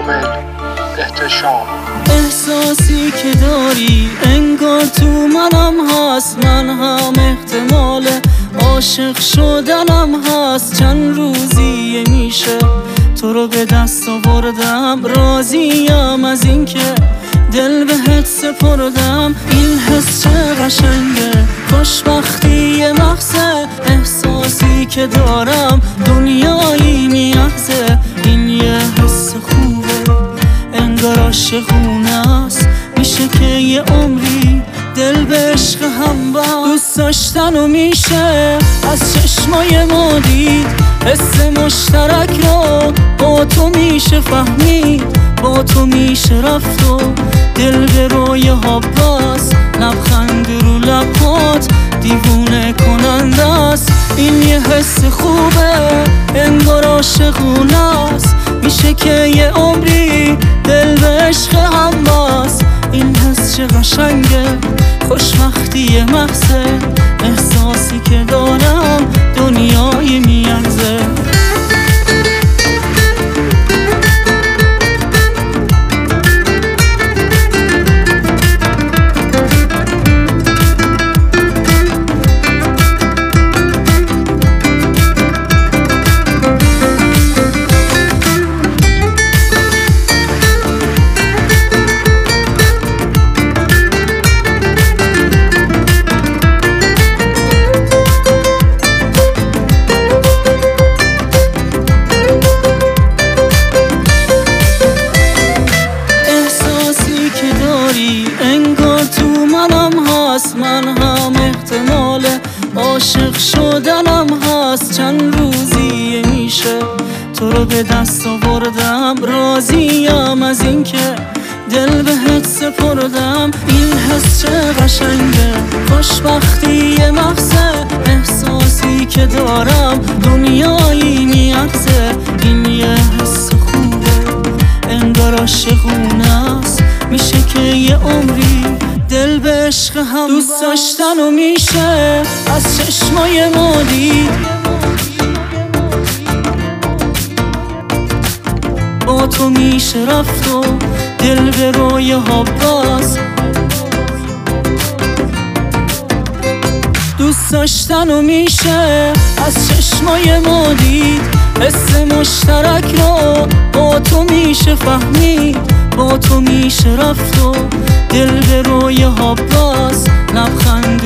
کامل احتشام. احساسی که داری انگار تو منم هست، من هم احتمال عاشق شدنم هست. چند روزیه میشه تو رو به دست آوردم، راضیم از این که دل بهت سپردم. این حس چه قشنگه، خوشبختی محضه، احساسی که دارم دنیایی میارزه. این یه حس خوبه انگار عاشقونه است، میشه که یه عمری دل به عشق هم با دوست داشتن و میشه از چشمای ما دید. حس مشترک رو با تو میشه فهمید، با تو میشه رفت و دل به روی ها باز. لبخند رو لبات دیوونه کننده است. این یه حس خوبه انگار عاشقونه است، میشه که یه عمری دل به عشق هم باز. این حس چه قشنگه، خوشبختی محضه، احساسی که دارم دنیایی میارزه. انگار تو منم هست، من هم احتمال عاشق شدنم هست. چند روزیه میشه تو رو به دست آوردم، راضیم از این که دل بهت سپردم. این حس چه قشنگه، خوشبختی محضه، احساسی که دارم دنیایی میارزه. این یه حس خوبه انگار عاشقونه است، میشه که یه عمری دل به عشق هم دوست داشتن و میشه از چشمای ما دید. با تو میشه رفت و دل به روی ها باز. دوست داشتن و میشه از چشمای ما دید. حس مشترک رو با تو میشه فهمید، با تو میشه رفت و دل به روی ها باز. لبخند